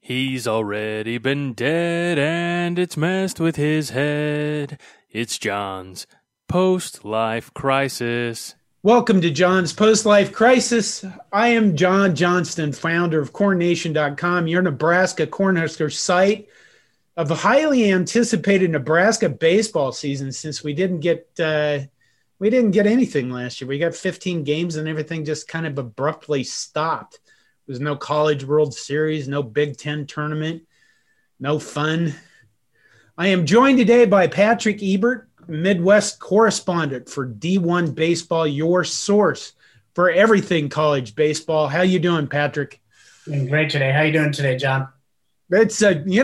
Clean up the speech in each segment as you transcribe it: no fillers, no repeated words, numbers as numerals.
He's already been dead and it's messed with his head. It's John's post-life crisis. Welcome to John's Post-Life Crisis. I am John Johnston, founder of CornNation.com, your Nebraska Cornhusker site of a highly anticipated Nebraska baseball season since we didn't get anything last year. We got 15 games and everything just kind of abruptly stopped. There was no College World Series, no Big Ten tournament, no fun. I am joined today by Patrick Ebert, Midwest correspondent for D1 Baseball, your source for everything college baseball. How you doing, Patrick? Doing great today. How you doing today, John? It's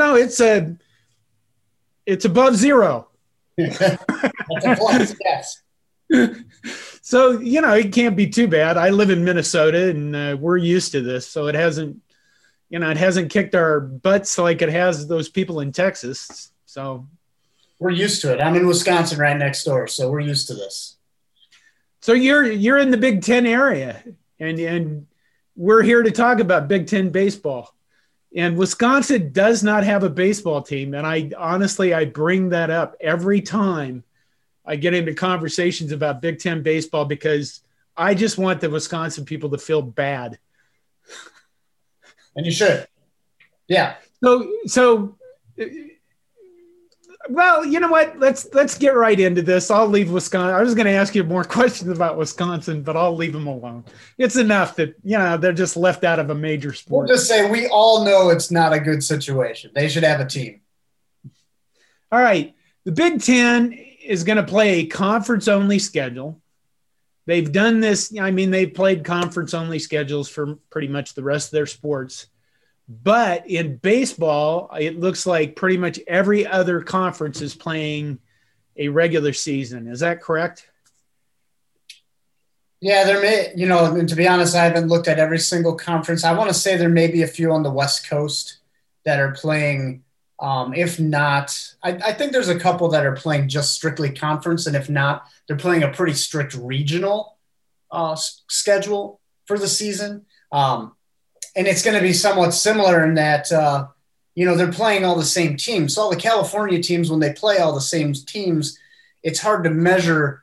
above zero. That's a plus, yes. So, it can't be too bad. I live in Minnesota and we're used to this. So it hasn't kicked our butts like it has those people in Texas. So we're used to it. I'm in Wisconsin right next door, so we're used to this. So you're in the Big Ten area and we're here to talk about Big Ten baseball. And Wisconsin does not have a baseball team. And I bring that up every time I get into conversations about Big Ten baseball because I just want the Wisconsin people to feel bad. And you should. Yeah. So well, you know what? Let's get right into this. I'll leave Wisconsin. I was going to ask you more questions about Wisconsin, but I'll leave them alone. It's enough that, they're just left out of a major sport. We'll just say we all know it's not a good situation. They should have a team. All right. The Big Ten is going to play a conference-only schedule. They've done this. They've played conference-only schedules for pretty much the rest of their sports. But in baseball, it looks like pretty much every other conference is playing a regular season. Is that correct? Yeah, there may, and to be honest, I haven't looked at every single conference. I want to say there may be a few on the West Coast that are playing. If not, I think there's a couple that are playing just strictly conference. And if not, they're playing a pretty strict regional schedule for the season. And it's going to be somewhat similar in that, they're playing all the same teams. So all the California teams, when they play all the same teams, it's hard to measure,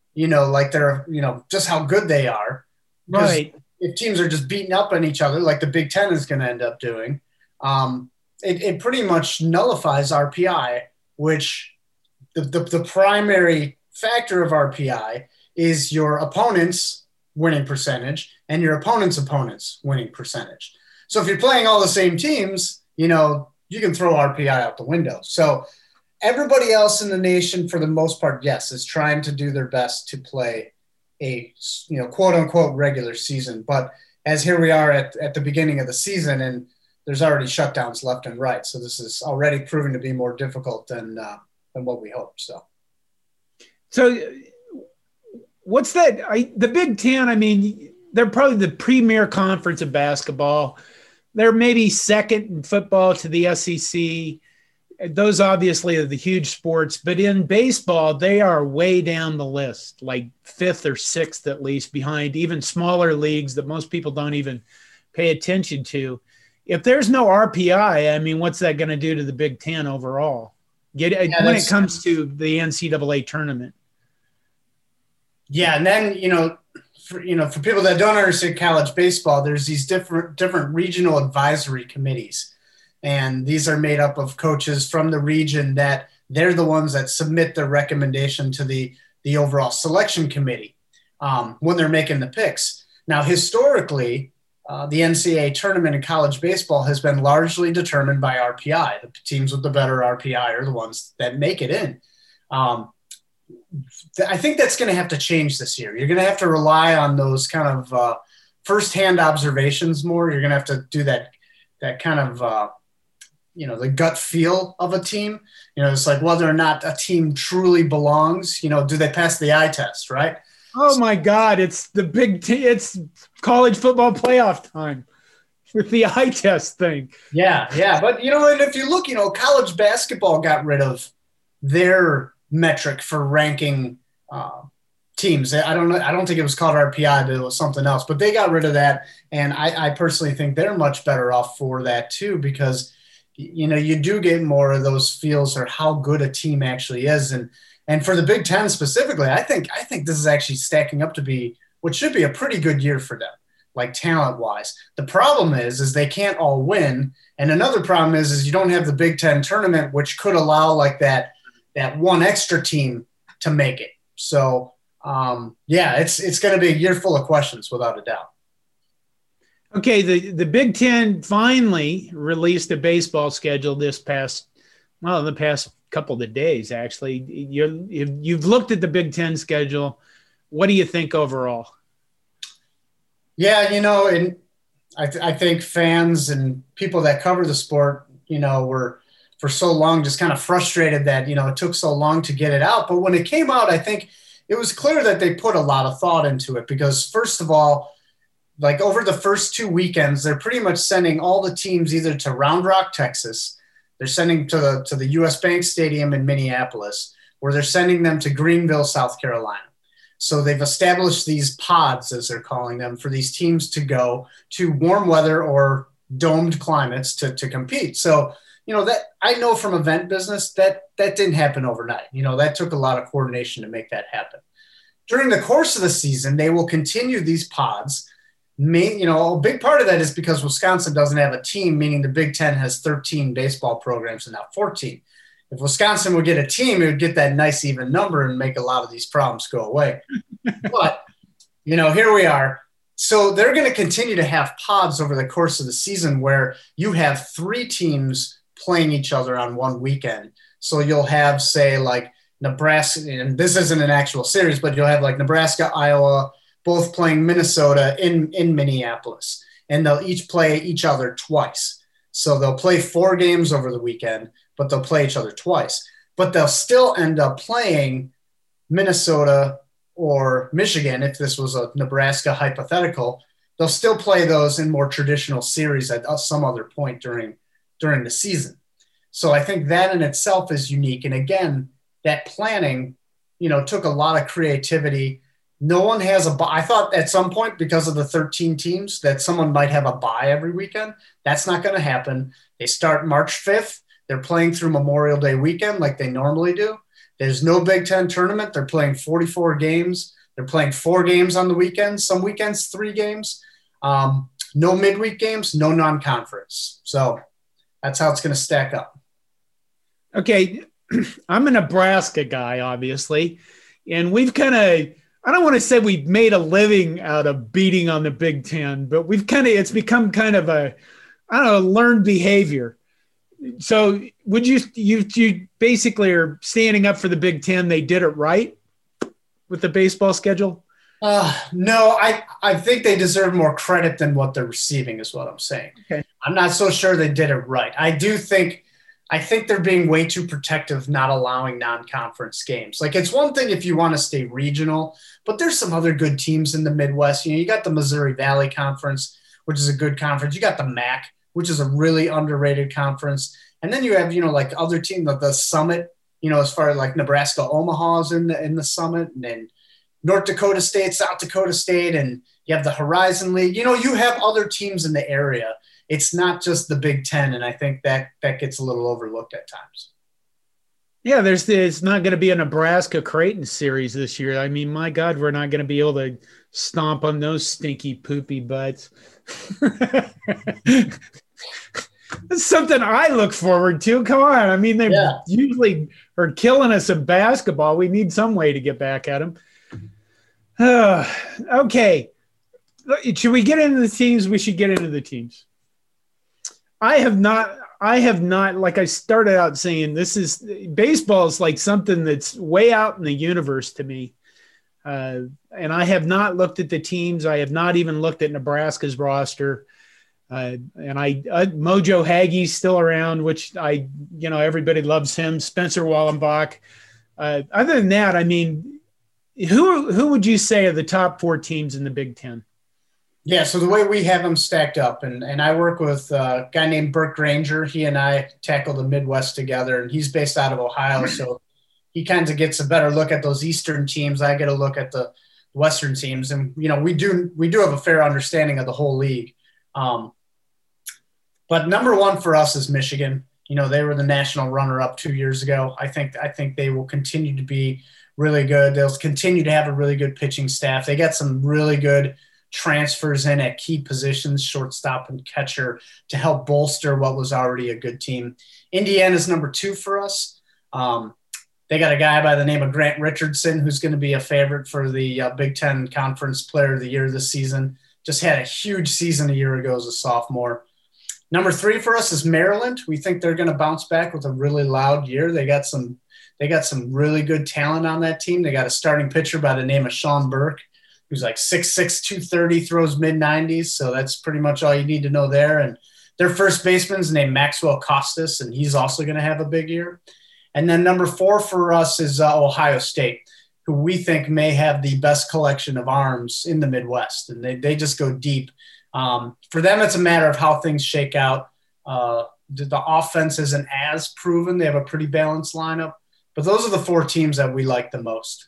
just how good they are. Right. If teams are just beating up on each other, like the Big Ten is going to end up doing, it pretty much nullifies RPI, which the primary factor of RPI is your opponent's winning percentage and your opponent's winning percentage. So if you're playing all the same teams, you can throw RPI out the window. So everybody else in the nation, for the most part, yes, is trying to do their best to play a, quote unquote regular season. But as here we are at the beginning of the season, and there's already shutdowns left and right. So this is already proving to be more difficult than what we hoped. So what's that? The Big Ten, they're probably the premier conference of basketball. They're maybe second in football to the SEC. Those obviously are the huge sports, but in baseball, they are way down the list, like fifth or sixth at least, behind even smaller leagues that most people don't even pay attention to. If there's no RPI, what's that going to do to the Big Ten overall? When it comes to the NCAA tournament. Yeah, and then for people that don't understand college baseball, there's these different regional advisory committees, and these are made up of coaches from the region that they're the ones that submit their recommendation to the overall selection committee when they're making the picks. Now, historically, the NCAA tournament in college baseball has been largely determined by RPI. The teams with the better RPI are the ones that make it in. I think that's going to have to change this year. You're going to have to rely on those kind of firsthand observations more. You're going to have to do that kind of, the gut feel of a team. It's like whether or not a team truly belongs. Do they pass the eye test, right? Oh my God! It's it's college football playoff time with the eye test thing. Yeah. But and if you look, college basketball got rid of their metric for ranking teams. I don't know. I don't think it was called RPI, but it was something else. But they got rid of that, and I personally think they're much better off for that too, because you do get more of those feels or how good a team actually is, and for the Big Ten specifically, I think this is actually stacking up to be what should be a pretty good year for them, like talent wise. The problem is they can't all win, and another problem is you don't have the Big Ten tournament, which could allow like that one extra team to make it. So. It's going to be a year full of questions without a doubt. Okay, the Big Ten finally released a baseball schedule in the past couple of days. Actually, you've looked at the Big Ten schedule. What do you think overall? Yeah, and I think fans and people that cover the sport, were for so long just kind of frustrated that it took so long to get it out. But when it came out, I think it was clear that they put a lot of thought into it because, first of all, like over the first 2 weekends, they're pretty much sending all the teams either to Round Rock, Texas, they're sending to the U.S. Bank Stadium in Minneapolis, or they're sending them to Greenville, South Carolina. So they've established these pods, as they're calling them, for these teams to go to warm weather or domed climates to compete. So, that I know from event business that didn't happen overnight. That took a lot of coordination to make that happen. During the course of the season, they will continue these pods. A big part of that is because Wisconsin doesn't have a team, meaning the Big Ten has 13 baseball programs and not 14. If Wisconsin would get a team, it would get that nice even number and make a lot of these problems go away. But, here we are. So they're going to continue to have pods over the course of the season where you have 3 teams playing each other on one weekend. So you'll have, say, like Nebraska, and this isn't an actual series, but you'll have like Nebraska, Iowa, both playing Minnesota in Minneapolis, and they'll each play each other twice. So they'll play 4 games over the weekend, but they'll play each other twice. But they'll still end up playing Minnesota or Michigan, if this was a Nebraska hypothetical. They'll still play those in more traditional series at some other point during the season. So I think that in itself is unique. And again, that planning, took a lot of creativity. No one has a bye. I thought at some point, because of the 13 teams, that someone might have a bye every weekend. That's not going to happen. They start March 5th. They're playing through Memorial Day weekend like they normally do. There's no Big Ten tournament. They're playing 44 games. They're playing 4 games on the weekends. Some weekends, 3 games. No midweek games, no non-conference. So that's how it's going to stack up. Okay, I'm a Nebraska guy, obviously, and we've kind of, I don't want to say we've made a living out of beating on the Big Ten, but it's become kind of learned behavior. So would you basically are standing up for the Big Ten? They did it right with the baseball schedule? No, I think they deserve more credit than what they're receiving is what I'm saying. Okay. I'm not so sure they did it right. I think they're being way too protective, not allowing non-conference games. Like, it's one thing if you want to stay regional, but there's some other good teams in the Midwest. You got the Missouri Valley Conference, which is a good conference. You got the MAC, which is a really underrated conference. And then you have, like other teams, the Summit, as far as like Nebraska Omaha's in the Summit, and then North Dakota State, South Dakota State, and you have the Horizon League. You have other teams in the area. It's not just the Big Ten, and I think that gets a little overlooked at times. Yeah, it's not going to be a Nebraska-Creighton series this year. I mean, my God, we're not going to be able to stomp on those stinky, poopy butts. That's something I look forward to. Come on. I mean, they usually are killing us in basketball. We need some way to get back at them. Okay. Should we get into the teams? We should get into the teams. I have not, like I started out saying, baseball is like something that's way out in the universe to me. And I have not looked at the teams. I have not even looked at Nebraska's roster. And Mojo Hagee's still around, which everybody loves him. Spencer Wallenbach. Other than that, I mean, who would you say are the top 4 teams in the Big Ten? Yeah, so the way we have them stacked up, and I work with a guy named Burke Granger. He and I tackle the Midwest together, and he's based out of Ohio. So he kind of gets a better look at those Eastern teams. I get a look at the Western teams, and we do have a fair understanding of the whole league. But number one for us is Michigan. They were the national runner-up 2 years ago. I think they will continue to be really good. They'll continue to have a really good pitching staff. They got some really good transfers in at key positions, shortstop and catcher, to help bolster what was already a good team. Indiana's number two for us. They got a guy by the name of Grant Richardson, who's going to be a favorite for the Big Ten Conference Player of the Year this season. Just had a huge season a year ago as a sophomore. Number three for us is Maryland. We think they're going to bounce back with a really loud year. They got some really good talent on that team. They got a starting pitcher by the name of Sean Burke, who's like 6'6", 230, throws mid-90s. So that's pretty much all you need to know there. And their first baseman's named Maxwell Costas, and he's also going to have a big year. And then number four for us is Ohio State, who we think may have the best collection of arms in the Midwest. And they just go deep. For them, it's a matter of how things shake out. The offense isn't as proven. They have a pretty balanced lineup. But those are the four teams that we like the most.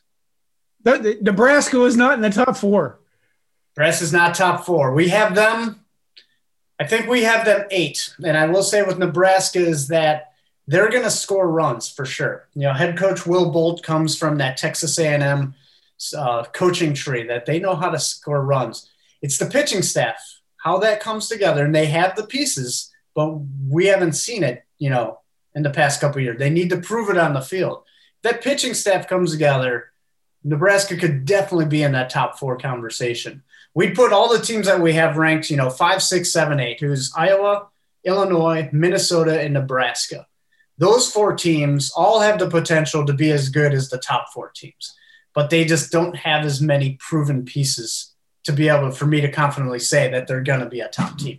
Nebraska was not in the top four. Nebraska's not top four. We have them – I think we have them 8. And I will say with Nebraska is that they're going to score runs for sure. Head coach Will Bolt comes from that Texas A&M coaching tree that they know how to score runs. It's the pitching staff, how that comes together, and they have the pieces, but we haven't seen it, in the past couple of years. They need to prove it on the field. If that pitching staff comes together, Nebraska could definitely be in that top 4 conversation. We'd put all the teams that we have ranked, 5, 6, 7, 8, who's Iowa, Illinois, Minnesota, and Nebraska. Those 4 teams all have the potential to be as good as the top 4 teams, but they just don't have as many proven pieces to be able for me to confidently say that they're going to be a top team.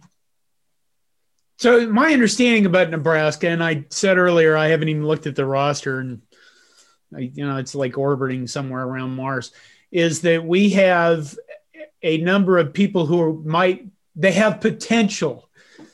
So my understanding about Nebraska, and I said earlier, I haven't even looked at the roster, and it's like orbiting somewhere around Mars, is that we have a number of people who they have potential,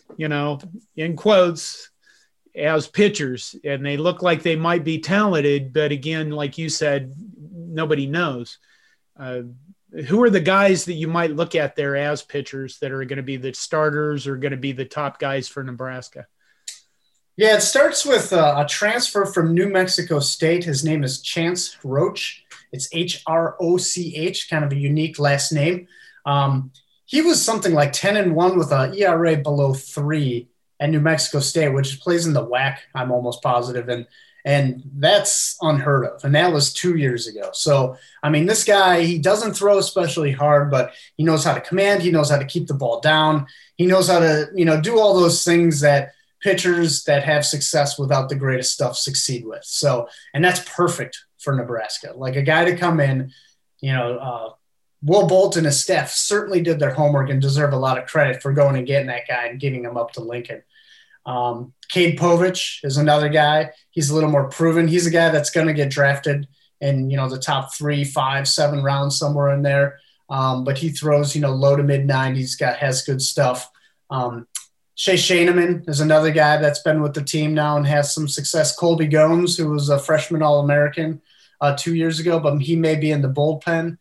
in quotes, as pitchers, and they look like they might be talented, but again, like you said, nobody knows. Who are the guys that you might look at there as pitchers that are going to be the starters or going to be the top guys for Nebraska? Yeah, it starts with a transfer from New Mexico State. His name is Chance Roach. It's H-R-O-C-H, kind of a unique last name. He was something like 10-1 with an ERA below 3 at New Mexico State, which plays in the WAC, I'm almost positive. And that's unheard of. And that was 2 years ago. So, this guy, he doesn't throw especially hard, but he knows how to command. He knows how to keep the ball down. He knows how to, do all those things that pitchers that have success without the greatest stuff succeed with. So, and that's perfect for Nebraska. Like a guy to come in, Will Bolt and his staff certainly did their homework and deserve a lot of credit for going and getting that guy and getting him up to Lincoln. Cade Povich is another guy. He's a little more proven. He's a guy that's going to get drafted in, the top 3, 5, 7 rounds, somewhere in there. But he throws, low to mid 90s, has good stuff. Shea Shaneman is another guy that's been with the team now and has some success. Colby Gomes, who was a freshman All-American 2 years ago, but he may be in the bullpen.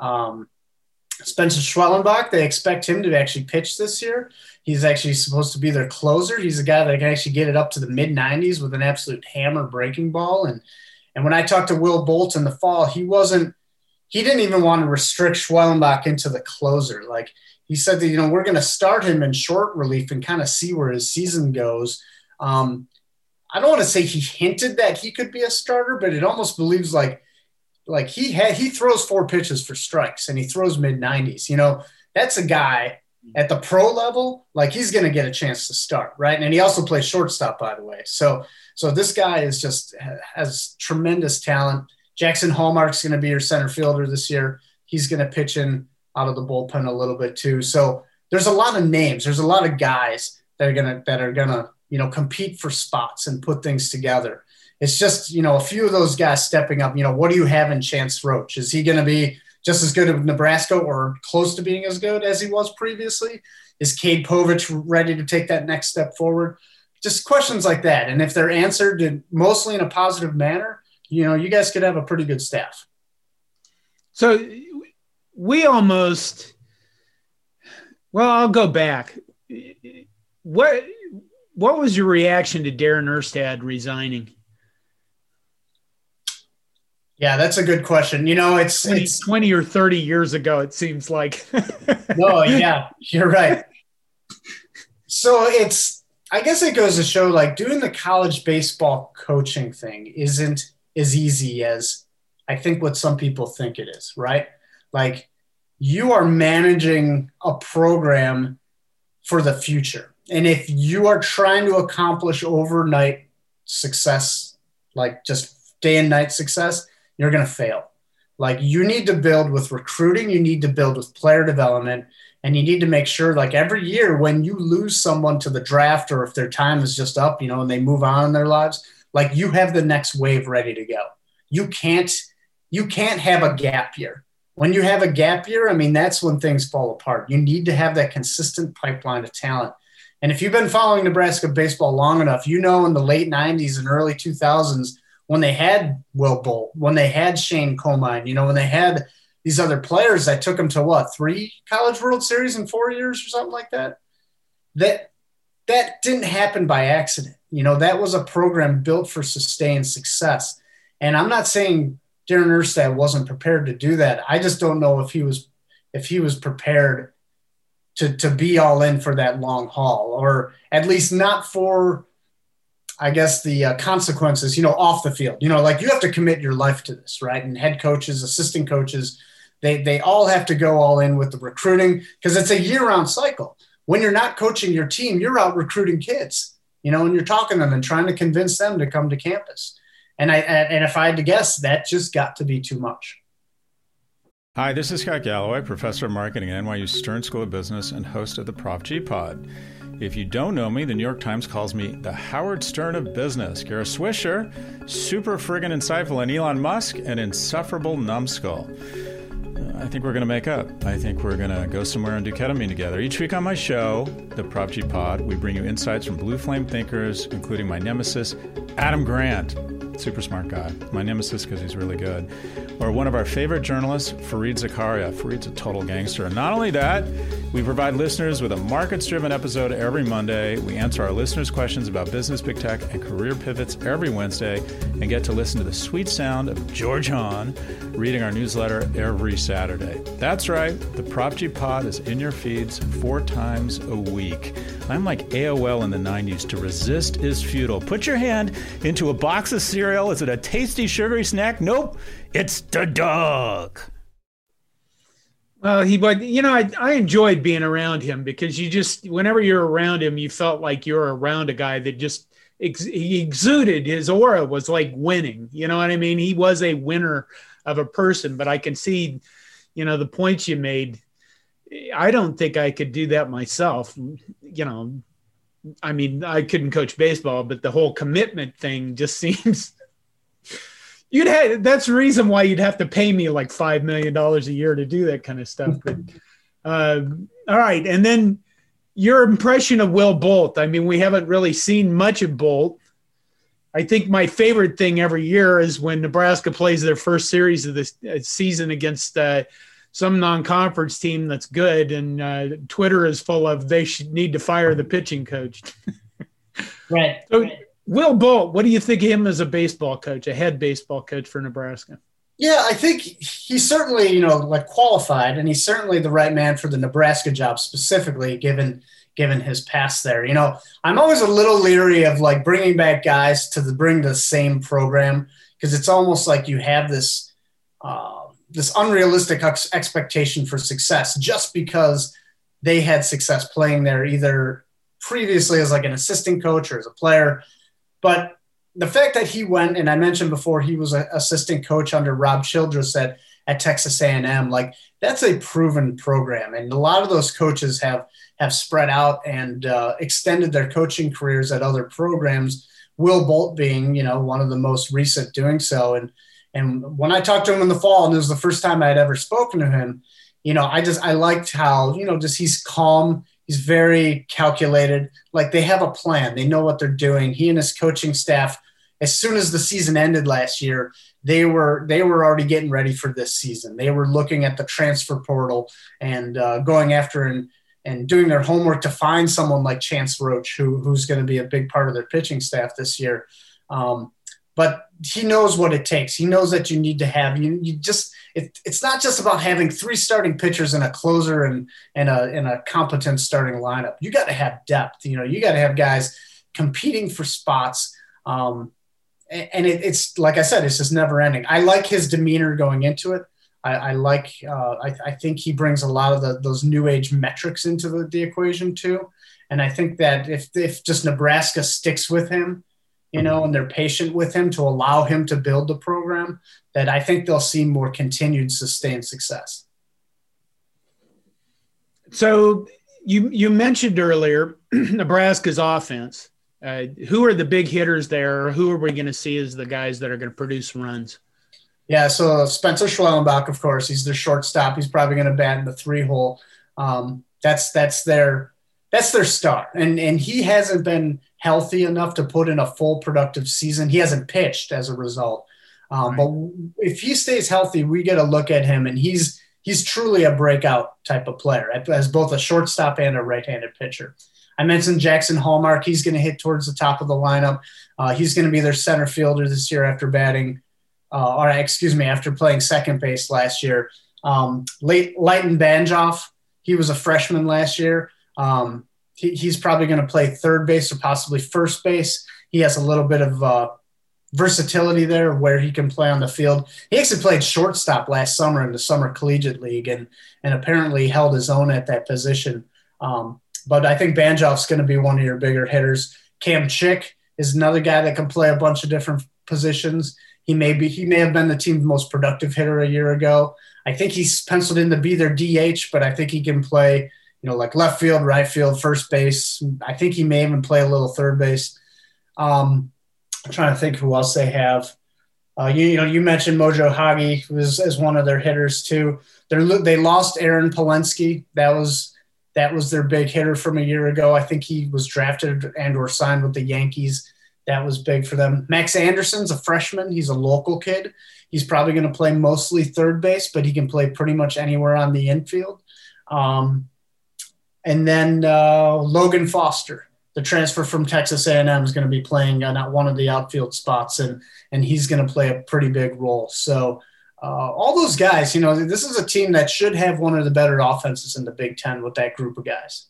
Spencer Schwellenbach, they expect him to actually pitch this year. He's actually supposed to be their closer. He's a guy that can actually get it up to the mid-90s with an absolute hammer breaking ball. And when I talked to Will Bolt in the fall, he didn't even want to restrict Schwellenbach into the closer. Like he said that, we're going to start him in short relief and kind of see where his season goes. I don't want to say he hinted that he could be a starter, but it almost believes like he throws 4 pitches for strikes and he throws mid-90s. That's a guy at the pro level, like he's going to get a chance to start, right? And he also plays shortstop, by the way. So this guy has tremendous talent. Jackson Hallmark's going to be your center fielder this year. He's going to pitch in out of the bullpen a little bit too. So there's a lot of names. There's a lot of guys that are gonna compete for spots and put things together. It's just, a few of those guys stepping up. What do you have in Chance Roach? Is he going to be just as good at Nebraska or close to being as good as he was previously? Is Cade Povich ready to take that next step forward? Just questions like that. And if they're answered mostly in a positive manner, you guys could have a pretty good staff. So we almost, well, I'll go back. What was your reaction to Darren Erstad resigning? Yeah, that's a good question. It's 20 or 30 years ago, it seems like. No, yeah, you're right. So I guess it goes to show, like, doing the college baseball coaching thing isn't as easy as I think what some people think it is, right? Like, you are managing a program for the future. And if you are trying to accomplish overnight success, like just day and night success, you're going to fail. Like, you need to build with recruiting, you need to build with player development, and you need to make sure, like, every year when you lose someone to the draft, or if their time is just up, and they move on in their lives, like, you have the next wave ready to go. You can't have a gap year. When you have a gap year, I mean, that's when things fall apart. You need to have that consistent pipeline of talent. And if you've been following Nebraska baseball long enough, in the late 90s and early 2000s, when they had Will Bolt, when they had Shane Comine, when they had these other players that took them to 3 College World Series in 4 years or something like that, that didn't happen by accident. That was a program built for sustained success. And I'm not saying Darren Erstad wasn't prepared to do that. I just don't know if he was prepared to be all in for that long haul, or at least not for, I guess, the consequences, off the field. Like, you have to commit your life to this, right? And head coaches, assistant coaches, they all have to go all in with the recruiting, because it's a year-round cycle. When you're not coaching your team, you're out recruiting kids, and you're talking to them and trying to convince them to come to campus. And if I had to guess, that just got to be too much. Hi, this is Scott Galloway, professor of marketing at NYU Stern School of Business and host of the Prof G Pod. If you don't know me, the New York Times calls me the Howard Stern of business. Kara Swisher, super friggin' insightful, and Elon Musk, an insufferable numbskull. I think we're going to make up. I think we're going to go somewhere and do ketamine together. Each week on my show, the Prop G Pod, we bring you insights from blue flame thinkers, including my nemesis, Adam Grant. Super smart guy. My nemesis because he's really good. Or one of our favorite journalists, Fareed Zakaria. Fareed's a total gangster. And not only that, we provide listeners with a markets-driven episode every Monday. We answer our listeners' questions about business, big tech, and career pivots every Wednesday, and get to listen to the sweet sound of George Hahn reading our newsletter every Saturday. That's right. The Prop G Pod is in your feeds 4 times a week. I'm like AOL in the 90s. To resist is futile. Put your hand into a box of cereal. Is it a tasty, sugary snack? Nope. It's the dog. Well, I enjoyed being around him, because whenever you're around him, you felt like you were around a guy that just he exuded, his aura was like winning. You know what I mean? He was a winner of a person, but I can see, the points you made. I don't think I could do that myself. I mean, I couldn't coach baseball, but the whole commitment thing just seems that's the reason why you'd have to pay me like $5 million a year to do that kind of stuff. But all right. And then your impression of Will Bolt. I mean, we haven't really seen much of Bolt. I think my favorite thing every year is when Nebraska plays their first series of this season against some non-conference team that's good, and Twitter is full of they should need to fire the pitching coach. Right. So, Will Bolt, what do you think of him as a baseball coach, a head baseball coach for Nebraska? Yeah, I think he's certainly, qualified, and he's certainly the right man for the Nebraska job specifically, given his past there. I'm always a little leery of like bringing back guys to bring the same program, because it's almost like you have this unrealistic expectation for success just because they had success playing there either previously as like an assistant coach or as a player. But the fact that he went, and I mentioned before, he was an assistant coach under Rob Childress at Texas A&M, like that's a proven program. And a lot of those coaches have spread out and extended their coaching careers at other programs, Will Bolt being, one of the most recent doing so. And when I talked to him in the fall, and it was the first time I had ever spoken to him, I liked how, he's calm. He's very calculated. Like they have a plan. They know what they're doing. He and his coaching staff as soon as the season ended last year, they were already getting ready for this season. They were looking at the transfer portal and going after and doing their homework to find someone like Chance Roach, who's going to be a big part of their pitching staff this year. But he knows what it takes. He knows that you need to have it's not just about having 3 starting pitchers and a closer and a competent starting lineup. You got to have depth. You got to have guys competing for spots. And it's like I said, it's just never ending. I like his demeanor going into it. I think he brings a lot of those new age metrics into the equation too. And I think that if just Nebraska sticks with him, and they're patient with him to allow him to build the program, that I think they'll see more continued sustained success. So you mentioned earlier Nebraska's offense. Who are the big hitters there? Who are we going to see as the guys that are going to produce runs? Yeah, so Spencer Schwellenbach, of course, he's their shortstop. He's probably going to bat in the 3-hole. That's their star, and he hasn't been healthy enough to put in a full productive season. He hasn't pitched as a result. Right. But if he stays healthy, we get a look at him, and he's truly a breakout type of player as both a shortstop and a right-handed pitcher. I mentioned Jackson Hallmark. He's going to hit towards the top of the lineup. He's going to be their center fielder this year after after playing second base last year. Leighton Banjoff, he was a freshman last year. He's probably going to play third base or possibly first base. He has a little bit of versatility there where he can play on the field. He actually played shortstop last summer in the Summer Collegiate League and apparently held his own at that position. But I think Banjoff's going to be one of your bigger hitters. Cam Chick is another guy that can play a bunch of different positions. He may have been the team's most productive hitter a year ago. I think he's penciled in to be their DH, but I think he can play, like left field, right field, first base. I think he may even play a little third base. I'm trying to think who else they have. You mentioned Mojo Hagi as one of their hitters too. They lost Aaron Polensky. That was their big hitter from a year ago. I think he was drafted and or signed with the Yankees. That was big for them. Max Anderson's a freshman. He's a local kid. He's probably going to play mostly third base, but he can play pretty much anywhere on the infield. And then Logan Foster, the transfer from Texas A&M, is going to be playing on one of the outfield spots, and he's going to play a pretty big role. So all those guys, this is a team that should have one of the better offenses in the Big Ten with that group of guys.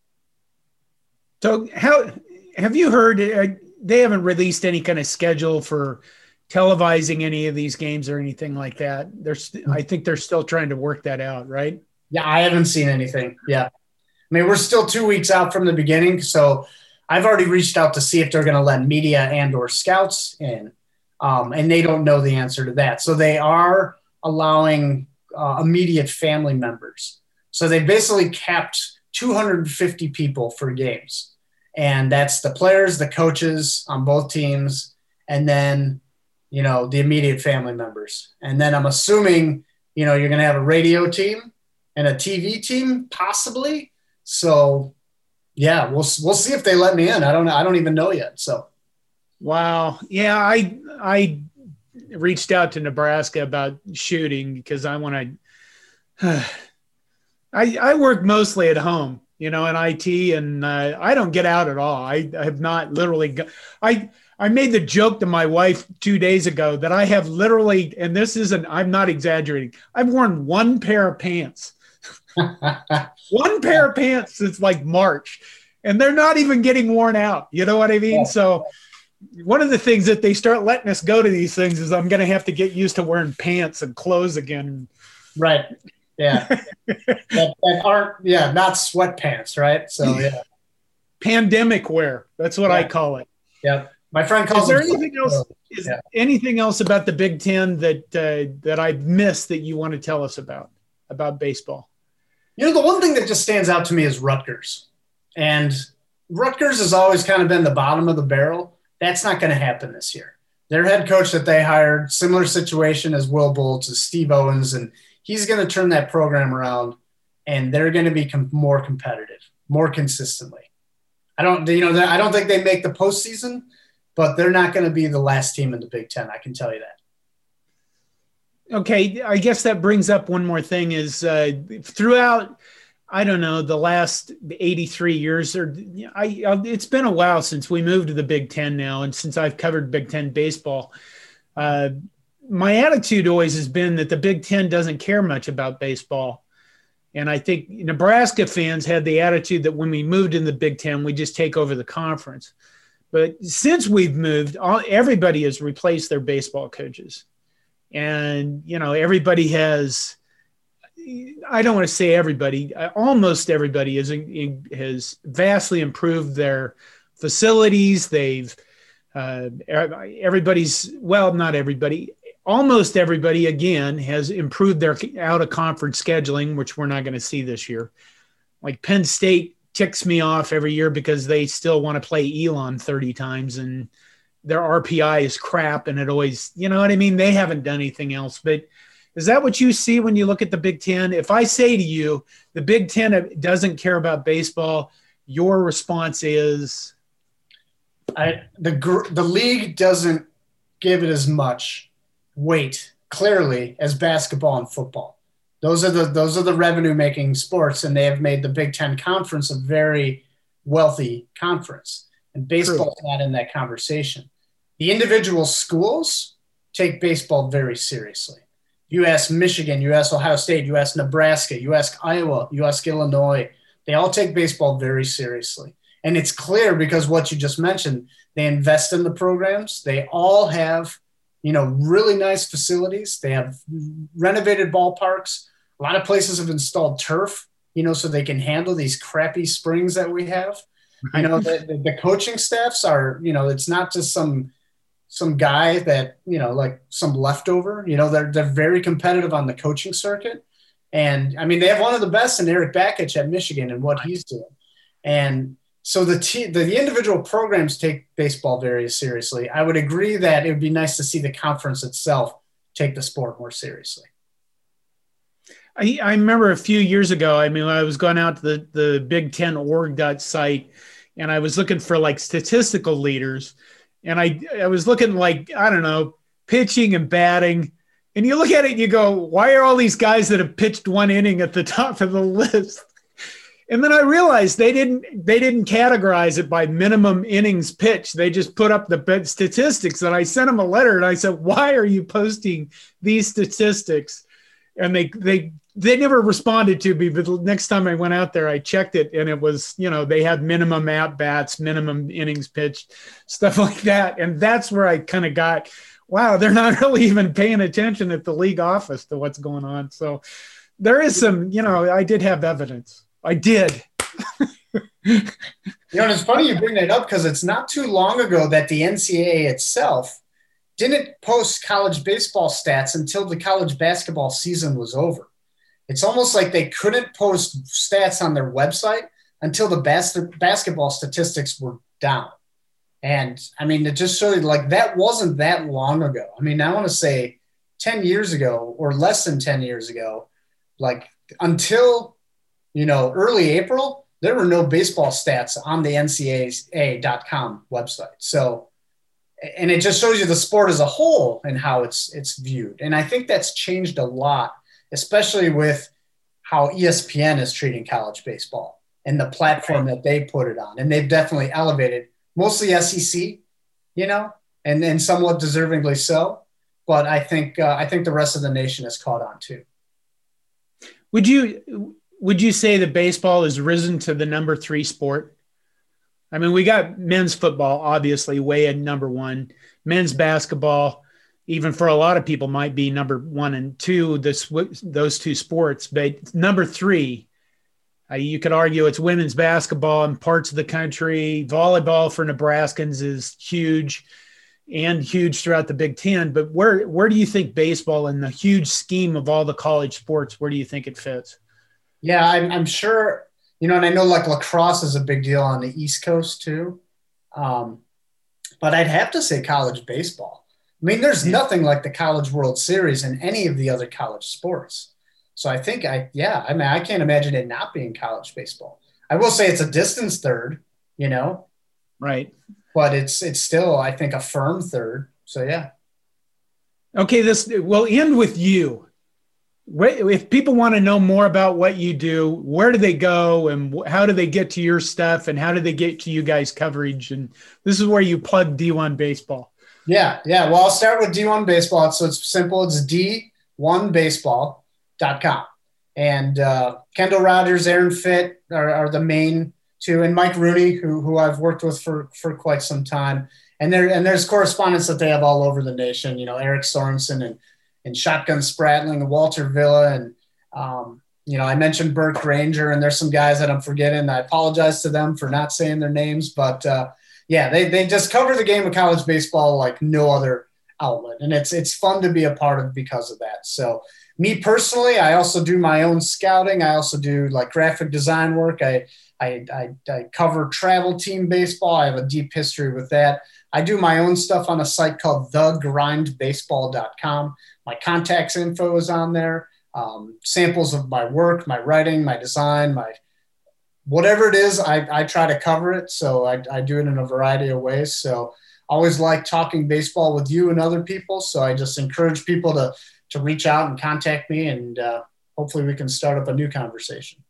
So how have you heard they haven't released any kind of schedule for televising any of these games or anything like that? I think they're still trying to work that out, right? Yeah, I haven't seen anything. Yeah. I mean, we're still 2 weeks out from the beginning, so I've already reached out to see if they're going to let media and or scouts in, and they don't know the answer to that. So they are allowing immediate family members. So they basically capped 250 people for games, and that's the players, the coaches on both teams, and then, the immediate family members. And then I'm assuming, you're going to have a radio team and a TV team possibly. So, yeah, we'll see if they let me in. I don't even know yet. So, wow, yeah, I reached out to Nebraska about shooting because I want to. I work mostly at home, in IT, and I don't get out at all. I have not literally. I made the joke to my wife 2 days ago that I have literally, and I'm not exaggerating. I've worn one pair of pants. One pair of pants since like March, and they're not even getting worn out. You know what I mean? Yeah. So one of the things that they start letting us go to these things is I'm going to have to get used to wearing pants and clothes again. Right. Yeah. that aren't, not sweatpants. Right. So, yeah. Pandemic wear. That's what I call it. Yeah. My friend calls it. Is there anything else? Anything else about the Big Ten that I've missed that you want to tell us about baseball? The one thing that just stands out to me is Rutgers. And Rutgers has always kind of been the bottom of the barrel. That's not going to happen this year. Their head coach that they hired, similar situation as Will Bolts, as Steve Owens, and he's going to turn that program around, and they're going to be more competitive, more consistently. I don't think they make the postseason, but they're not going to be the last team in the Big Ten. I can tell you that. Okay, I guess that brings up one more thing is throughout, I don't know, the last 83 years, it's been a while since we moved to the Big Ten now, and since I've covered Big Ten baseball, my attitude always has been that the Big Ten doesn't care much about baseball. And I think Nebraska fans had the attitude that when we moved in the Big Ten, we just take over the conference. But since we've moved, everybody has replaced their baseball coaches. And, everybody has, I don't want to say everybody, almost everybody has vastly improved their facilities. They've, not everybody, almost everybody, again, has improved their out-of-conference scheduling, which we're not going to see this year. Like Penn State ticks me off every year because they still want to play Elon 30 times and their RPI is crap, and it always, you know what I mean? They haven't done anything else. But is that what you see when you look at the Big Ten? If I say to you, the Big Ten doesn't care about baseball, your response is? The league doesn't give it as much weight, clearly, as basketball and football. Those are the revenue-making sports, and they have made the Big Ten Conference a very wealthy conference. And baseball's not in that conversation. The individual schools take baseball very seriously. You ask Michigan, you ask Ohio State, you ask Nebraska, you ask Iowa, you ask Illinois. They all take baseball very seriously. And it's clear because what you just mentioned, they invest in the programs. They all have, really nice facilities. They have renovated ballparks. A lot of places have installed turf, so they can handle these crappy springs that we have. The coaching staffs are, it's not just some guy that, like some leftover, they're very competitive on the coaching circuit. And I mean, they have one of the best in Eric Bakich at Michigan and what he's doing. And so the individual programs take baseball very seriously. I would agree that it would be nice to see the conference itself take the sport more seriously. I remember a few years ago, I was going out to the Big Ten org site, and I was looking for like statistical leaders. And I was looking like, I don't know, pitching and batting. And you look at it and you go, why are all these guys that have pitched one inning at the top of the list? And then I realized they didn't categorize it by minimum innings pitched. They just put up the statistics. And I sent them a letter and I said, why are you posting these statistics? And they never responded to me, but the next time I went out there, I checked it, and it was, they had minimum at-bats, minimum innings pitched, stuff like that. And that's where I kind of got, wow, they're not really even paying attention at the league office to what's going on. So there is some, I did have evidence. I did. And it's funny you bring that up because it's not too long ago that the NCAA itself didn't post college baseball stats until the college basketball season was over. It's almost like they couldn't post stats on their website until the basketball statistics were down. And I mean, it just showed like that wasn't that long ago. I mean, I want to say 10 years ago or less than 10 years ago, like until, early April, there were no baseball stats on the NCAA.com website. So, and it just shows you the sport as a whole and how it's viewed. And I think that's changed a lot, especially with how ESPN is treating college baseball and the platform that they put it on. And they've definitely elevated mostly SEC, and somewhat deservingly so. But I think the rest of the nation has caught on too. Would you say that baseball has risen to the number 3 sport? I mean, we got men's football, obviously, way at number 1. Men's basketball, even for a lot of people, might be number 1 and 2, those two sports. But number 3, you could argue it's women's basketball in parts of the country. Volleyball for Nebraskans is huge and huge throughout the Big Ten. But where do you think baseball in the huge scheme of all the college sports, where do you think it fits? Yeah, I'm sure, and I know like lacrosse is a big deal on the East Coast too. But I'd have to say college baseball. I mean, there's nothing like the College World Series in any of the other college sports. So I think I can't imagine it not being college baseball. I will say it's a distance third, Right. but it's still, I think, a firm third. So yeah. Okay, we'll end with you. If people want to know more about what you do, where do they go, and how do they get to your stuff, and how do they get to you guys' coverage? And this is where you plug D1 Baseball. Yeah. Well, I'll start with D1 Baseball. So it's simple. It's D1Baseball.com. And Kendall Rogers, Aaron Fitt are the main two, and Mike Rooney, who I've worked with for quite some time. And there's correspondence that they have all over the nation. Eric Sorensen and Shotgun Spratling and Walter Villa. And, I mentioned Burke Granger, and there's some guys that I'm forgetting. I apologize to them for not saying their names. But, they just cover the game of college baseball like no other outlet. And it's fun to be a part of because of that. So me personally, I also do my own scouting. I also do like graphic design work. I cover travel team baseball. I have a deep history with that. I do my own stuff on a site called thegrindbaseball.com. My contacts info is on there. Samples of my work, my writing, my design, whatever it is, I try to cover it. So I do it in a variety of ways. So I always like talking baseball with you and other people. So I just encourage people to reach out and contact me, and hopefully we can start up a new conversation.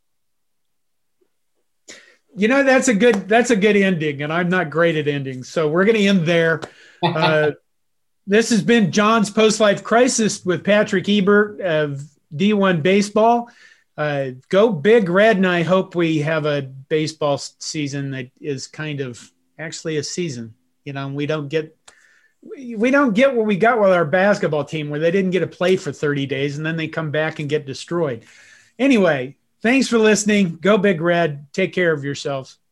That's a good ending, and I'm not great at endings. So we're going to end there. This has been John's Post-Life Crisis with Patrick Ebert of D1 Baseball. Go Big Red, and I hope we have a baseball season that is kind of actually a season. We don't get what we got with our basketball team, where they didn't get to play for 30 days and then they come back and get destroyed. Anyway, thanks for listening. Go Big Red. Take care of yourselves.